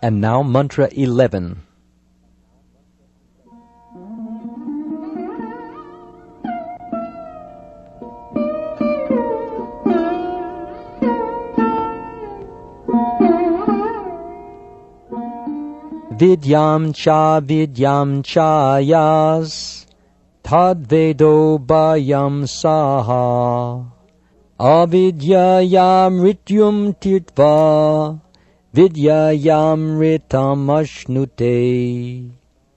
And now Mantra 11. Vidyam cha yas tadvedo bhayam saha avidyayam rityum tirtva vidyayam ritam ashnute.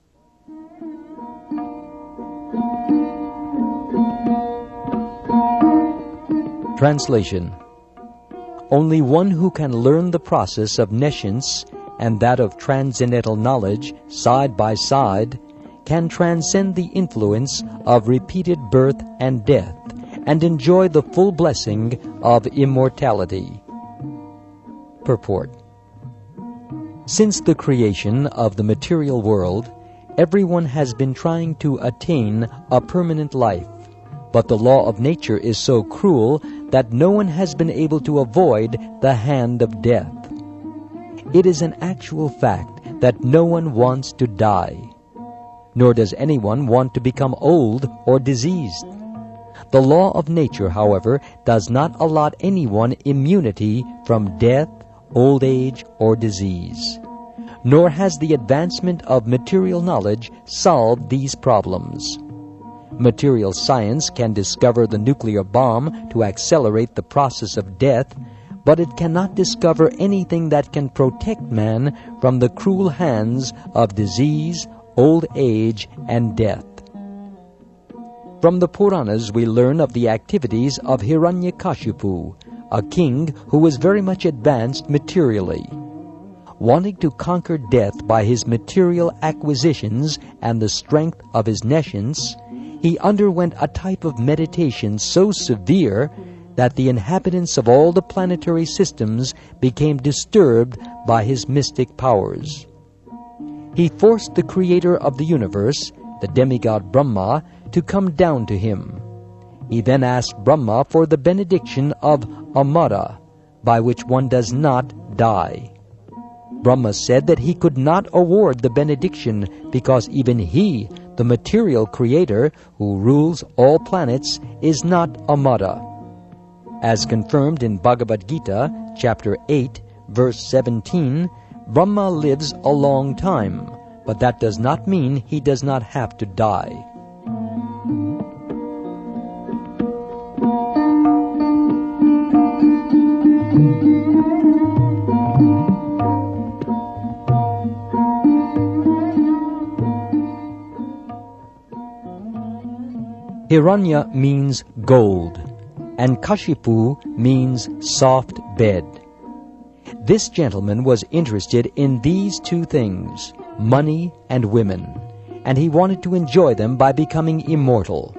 Translation. Only one who can learn the process of nescience and that of transcendental knowledge side by side can transcend the influence of repeated birth and death and enjoy the full blessing of immortality. Purport. Since the creation of the material world, everyone has been trying to attain a permanent life, but the law of nature is so cruel that no one has been able to avoid the hand of death. It is an actual fact that no one wants to die, nor does anyone want to become old or diseased. The law of nature, however, does not allot anyone immunity from death, old age, or disease. Nor has the advancement of material knowledge solved these problems. Material science can discover the nuclear bomb to accelerate the process of death, but it cannot discover anything that can protect man from the cruel hands of disease, old age, and death. From the Puranas we learn of the activities of Hiranyakashipu, a king who was very much advanced materially. Wanting to conquer death by his material acquisitions and the strength of his nescience, he underwent a type of meditation so severe that the inhabitants of all the planetary systems became disturbed by his mystic powers. He forced the creator of the universe, the demigod Brahma, to come down to him. He then asked Brahma for the benediction of Amara, by which one does not die. Brahma said that he could not award the benediction because even he, the material creator who rules all planets, is not Amara. As confirmed in Bhagavad Gita, chapter 8, verse 17, Brahma lives a long time, but that does not mean he does not have to die. Hiranya means gold, and Kashipu means soft bed. This gentleman was interested in these two things, money and women, and he wanted to enjoy them by becoming immortal.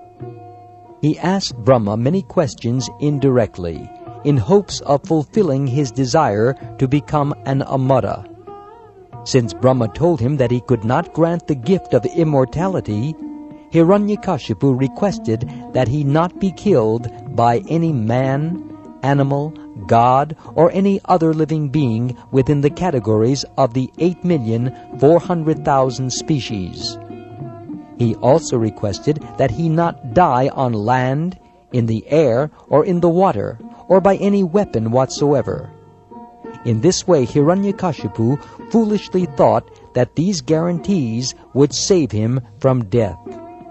He asked Brahma many questions indirectly, in hopes of fulfilling his desire to become an Amara. Since Brahma told him that he could not grant the gift of immortality, Hiranyakashipu requested that he not be killed by any man, animal, god, or any other living being within the categories of the 8,400,000 species. He also requested that he not die on land, in the air, or in the water, or by any weapon whatsoever. In this way, Hiranyakashipu foolishly thought that these guarantees would save him from death.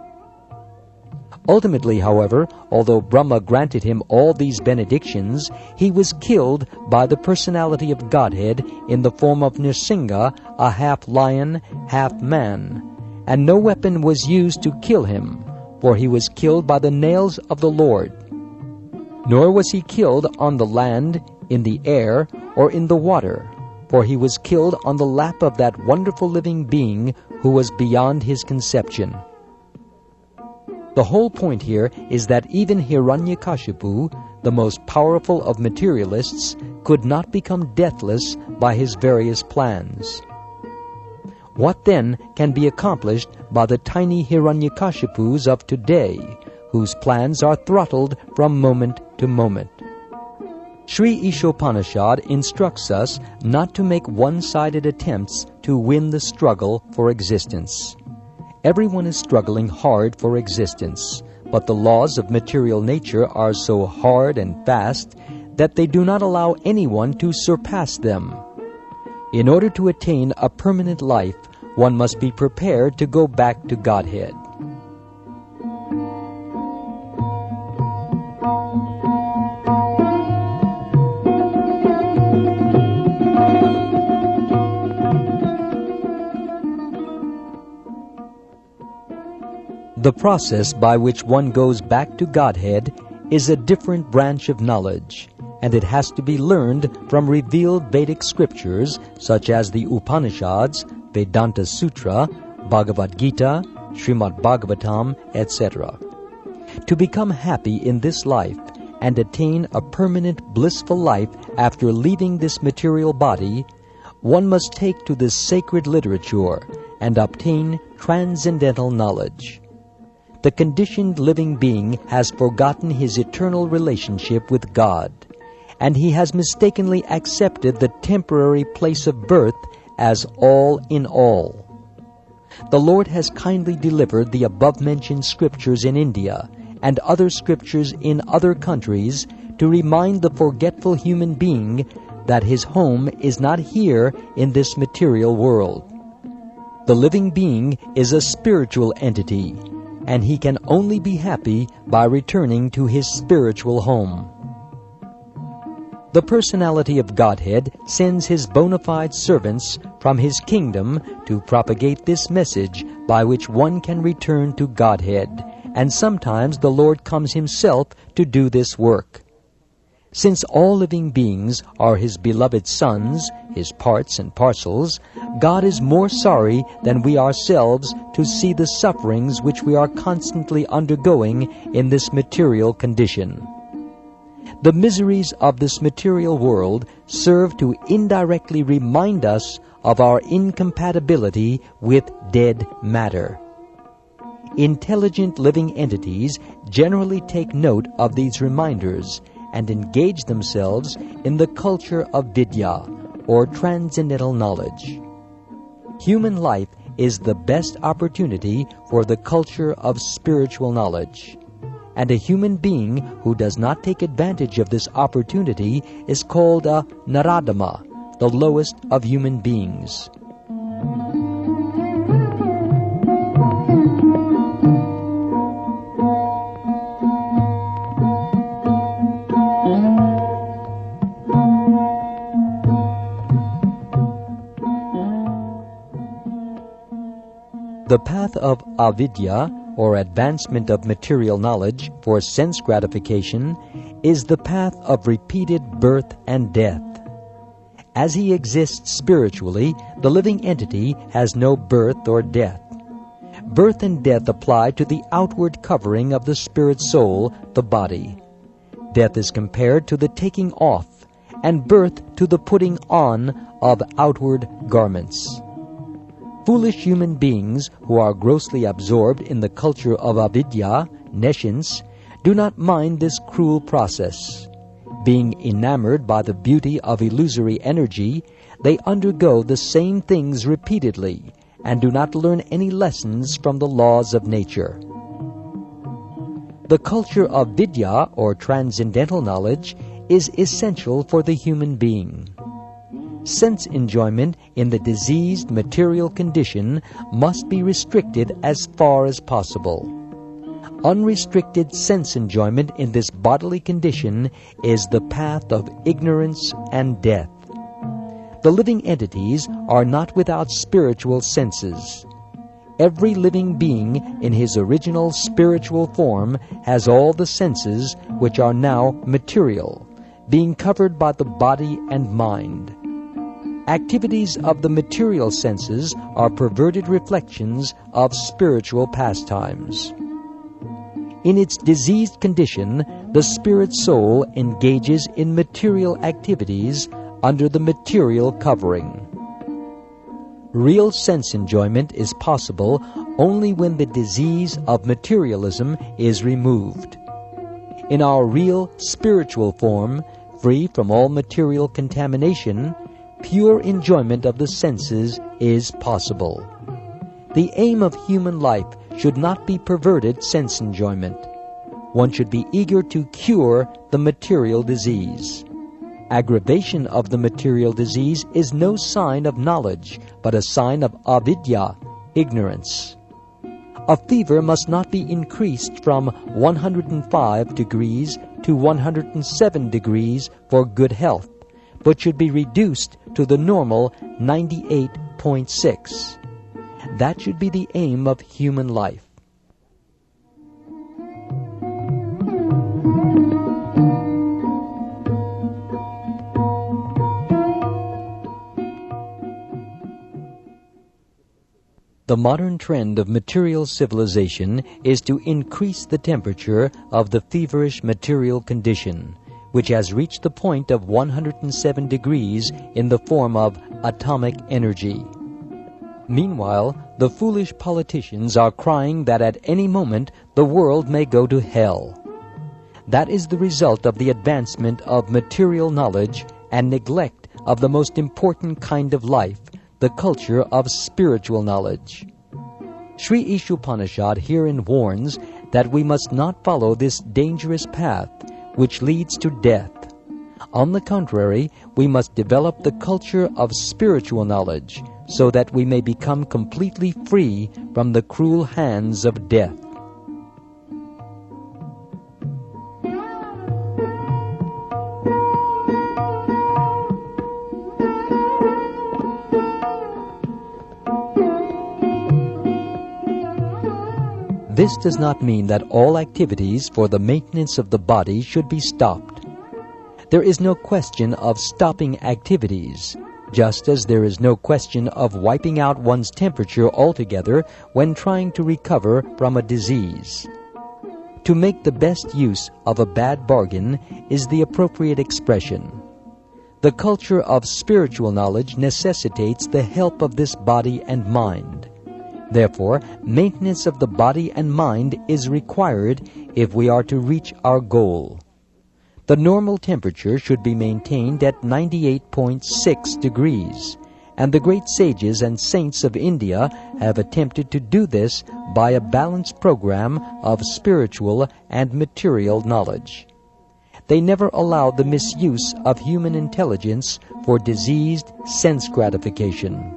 Ultimately, however, although Brahma granted him all these benedictions, he was killed by the personality of Godhead in the form of Nrsimha, a half-lion, half-man, and no weapon was used to kill him, for he was killed by the nails of the Lord. Nor was he killed on the land, in the air, or in the water, for he was killed on the lap of that wonderful living being who was beyond his conception. The whole point here is that even Hiranyakashipu, the most powerful of materialists, could not become deathless by his various plans. What then can be accomplished by the tiny Hiranyakashipus of today, whose plans are throttled from moment to moment? Sri Ishopanishad instructs us not to make one-sided attempts to win the struggle for existence. Everyone is struggling hard for existence, but the laws of material nature are so hard and fast that they do not allow anyone to surpass them. In order to attain a permanent life, one must be prepared to go back to Godhead. The process by which one goes back to Godhead is a different branch of knowledge, and it has to be learned from revealed Vedic scriptures such as the Upanishads, Vedanta Sutra, Bhagavad Gita, Srimad Bhagavatam, etc. To become happy in this life and attain a permanent blissful life after leaving this material body, one must take to this sacred literature and obtain transcendental knowledge. The conditioned living being has forgotten his eternal relationship with God, and he has mistakenly accepted the temporary place of birth as all in all. The Lord has kindly delivered the above-mentioned scriptures in India and other scriptures in other countries to remind the forgetful human being that his home is not here in this material world. The living being is a spiritual entity, and he can only be happy by returning to his spiritual home. The personality of Godhead sends his bona fide servants from his kingdom to propagate this message by which one can return to Godhead, and sometimes the Lord comes himself to do this work. Since all living beings are his beloved sons, his parts and parcels, God is more sorry than we ourselves to see the sufferings which we are constantly undergoing in this material condition. The miseries of this material world serve to indirectly remind us of our incompatibility with dead matter. Intelligent living entities generally take note of these reminders and engage themselves in the culture of vidya, or transcendental knowledge. Human life is the best opportunity for the culture of spiritual knowledge, and a human being who does not take advantage of this opportunity is called a Naradama, the lowest of human beings. The path of avidya, or advancement of material knowledge for sense gratification, is the path of repeated birth and death. As he exists spiritually, the living entity has no birth or death. Birth and death apply to the outward covering of the spirit soul, the body. Death is compared to the taking off, and birth to the putting on of outward garments. Foolish human beings who are grossly absorbed in the culture of avidya, nescience, do not mind this cruel process. Being enamored by the beauty of illusory energy, they undergo the same things repeatedly and do not learn any lessons from the laws of nature. The culture of vidya, or transcendental knowledge, is essential for the human being. Sense enjoyment in the diseased material condition must be restricted as far as possible. Unrestricted sense enjoyment in this bodily condition is the path of ignorance and death. The living entities are not without spiritual senses. Every living being in his original spiritual form has all the senses which are now material, being covered by the body and mind. Activities of the material senses are perverted reflections of spiritual pastimes. In its diseased condition, the spirit soul engages in material activities under the material covering. Real sense enjoyment is possible only when the disease of materialism is removed. In our real spiritual form, free from all material contamination, pure enjoyment of the senses is possible. The aim of human life should not be perverted sense enjoyment. One should be eager to cure the material disease. Aggravation of the material disease is no sign of knowledge, but a sign of avidya, ignorance. A fever must not be increased from 105 degrees to 107 degrees for good health, but should be reduced to the normal 98.6. That should be the aim of human life. The modern trend of material civilization is to increase the temperature of the feverish material condition, which has reached the point of 107 degrees in the form of atomic energy. Meanwhile, the foolish politicians are crying that at any moment the world may go to hell. That is the result of the advancement of material knowledge and neglect of the most important kind of life, the culture of spiritual knowledge. Sri Ishopanishad herein warns that we must not follow this dangerous path which leads to death. On the contrary, we must develop the culture of spiritual knowledge so that we may become completely free from the cruel hands of death. This does not mean that all activities for the maintenance of the body should be stopped. There is no question of stopping activities, just as there is no question of wiping out one's temperature altogether when trying to recover from a disease. To make the best use of a bad bargain is the appropriate expression. The culture of spiritual knowledge necessitates the help of this body and mind. Therefore, maintenance of the body and mind is required if we are to reach our goal. The normal temperature should be maintained at 98.6 degrees, and the great sages and saints of India have attempted to do this by a balanced program of spiritual and material knowledge. They never allowed the misuse of human intelligence for diseased sense gratification.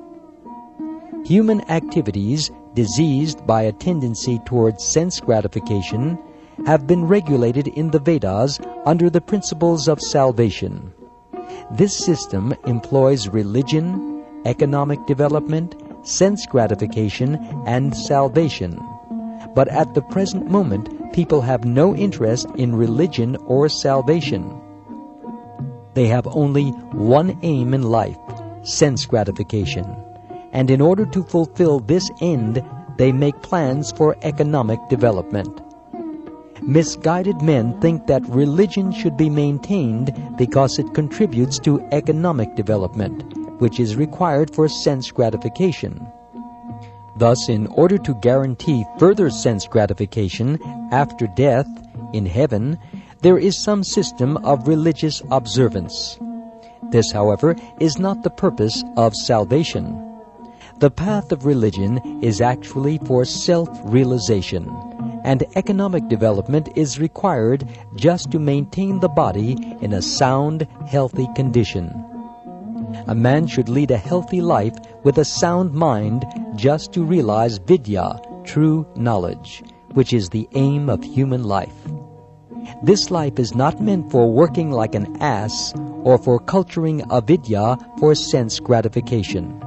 Human activities diseased by a tendency towards sense gratification have been regulated in the Vedas under the principles of salvation. This system employs religion, economic development, sense gratification, and salvation. But at the present moment, people have no interest in religion or salvation. They have only one aim in life, sense gratification. And in order to fulfill this end, they make plans for economic development. Misguided men think that religion should be maintained because it contributes to economic development, which is required for sense gratification. Thus, in order to guarantee further sense gratification after death, in heaven, there is some system of religious observance. This, however, is not the purpose of salvation. The path of religion is actually for self-realization, and economic development is required just to maintain the body in a sound, healthy condition. A man should lead a healthy life with a sound mind just to realize vidya, true knowledge, which is the aim of human life. This life is not meant for working like an ass or for culturing avidya for sense gratification.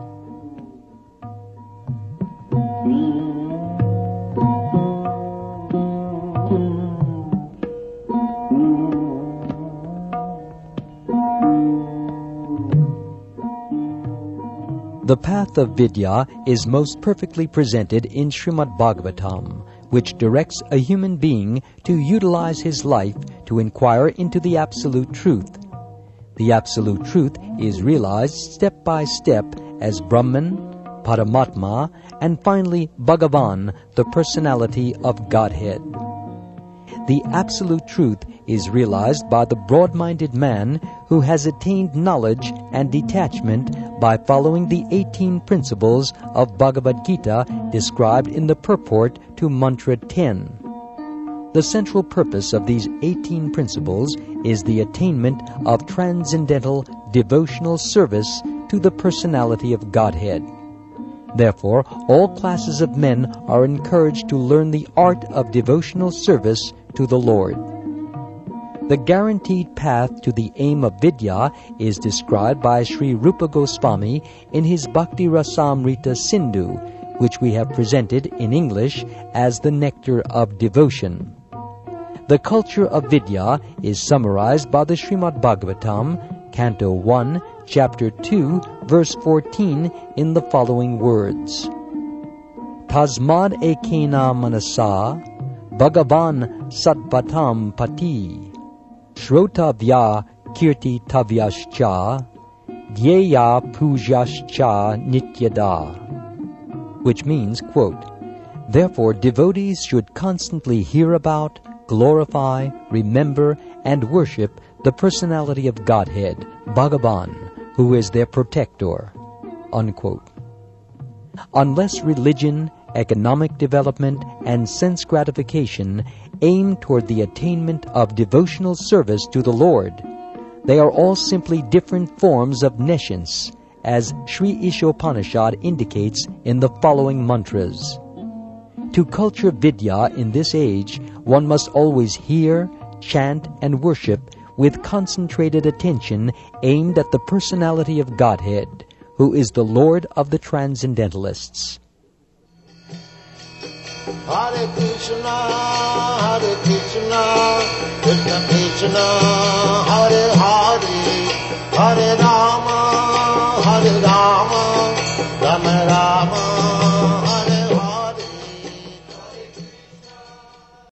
The path of Vidya is most perfectly presented in Srimad Bhagavatam, which directs a human being to utilize his life to inquire into the Absolute Truth. The Absolute Truth is realized step by step as Brahman, Paramatma, and finally Bhagavan, the personality of Godhead. The Absolute Truth is realized by the broad-minded man who has attained knowledge and detachment by following the 18 principles of Bhagavad Gita described in the purport to Mantra 10. The central purpose of these 18 principles is the attainment of transcendental devotional service to the personality of Godhead. Therefore, all classes of men are encouraged to learn the art of devotional service to the Lord. The guaranteed path to the aim of Vidya is described by Sri Rupa Goswami in his Bhakti Rasamrita Sindhu, which we have presented in English as the Nectar of Devotion. The culture of Vidya is summarized by the Srimad Bhagavatam, Canto 1, Chapter 2, Verse 14, in the following words: Tasmad ekena manasa Bhagavan Satvatam Pati Shrotavya Kirti Tavyascha Dhyeya Pujaschcha Nityada, which means, quote, therefore devotees should constantly hear about, glorify, remember, and worship the personality of Godhead, Bhagavan, who is their protector, unquote. Unless religion, economic development, and sense gratification aim toward the attainment of devotional service to the Lord, they are all simply different forms of nescience, as Sri Ishopanishad indicates in the following mantras. To culture Vidya in this age, one must always hear, chant, and worship with concentrated attention aimed at the personality of Godhead, who is the Lord of the Transcendentalists. Hare Krishna, Krishna Krishna, Hare Hare, Hare Rama, Rama Rama.